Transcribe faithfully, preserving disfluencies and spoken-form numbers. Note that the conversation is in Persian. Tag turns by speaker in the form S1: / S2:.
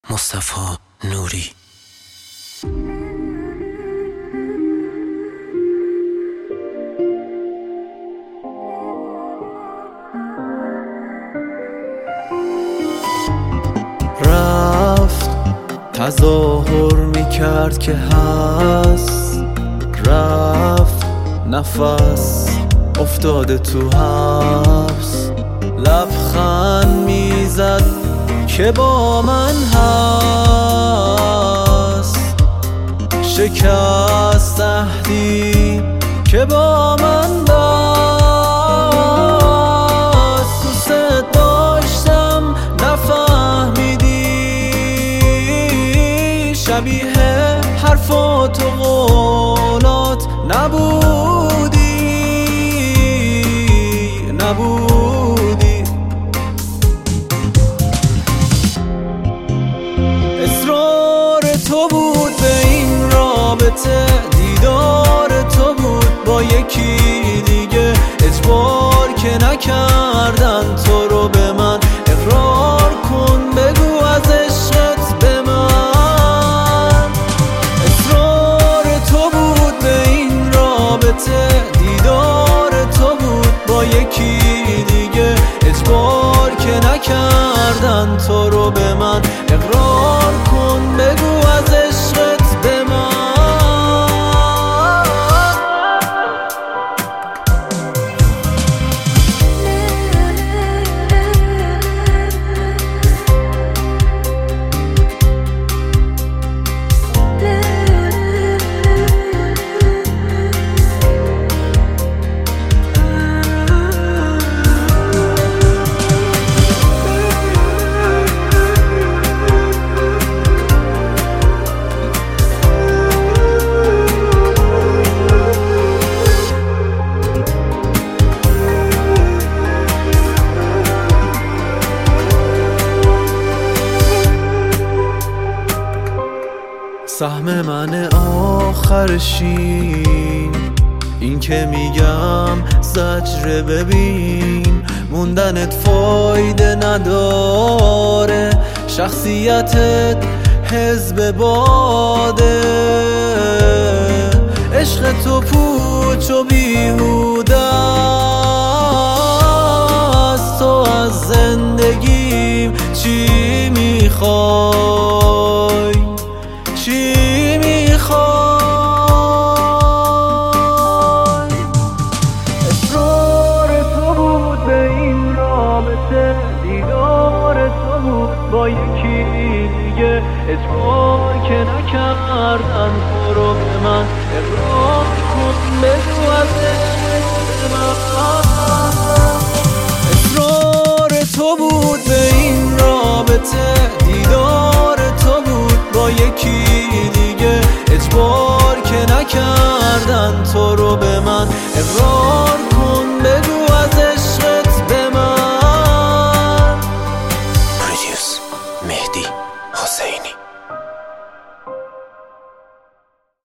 S1: مصطفی نوری.
S2: رفت تظاهر میکرد که هست، رفت نفس افتاده تو حبس، لبخند میزد که با من هست، شکست عهدی که با من بست. دوست داشتم نفهمیدی، شبیه حرفات و قولات نبودی نبودی اصرار تو بود به این رابطه، دیدار تو بود با یکی دیگه، اجبار که نکردن تو رو به من، اقرار کن بگو از عشقت به من. اصرار تو بود به این رابطه، دیدار تو بود با یکی دیگه، اجبار که نکردن تو رو به من، اقرار کن بگو از عشقت به من. سهم من آخرشین، این که میگم زجر ببین، موندنت فایده نداره، شخصیتت حزب باده، عشق تو پوچ و بیهوده است. تو از زندگیم چی میخوای؟ چی میخوای؟ اصرار تو بود به این رابطه، دیدار تو بود با یکی دیگه، اجبار که نکردن تو رو به من، اقرار کن بگو از عشقت به من. اصرار تو بود به این رابطه، دیدار تو بود با یکی دیگه، اجبار که نکردن تو رو به من، اقرار کن بگو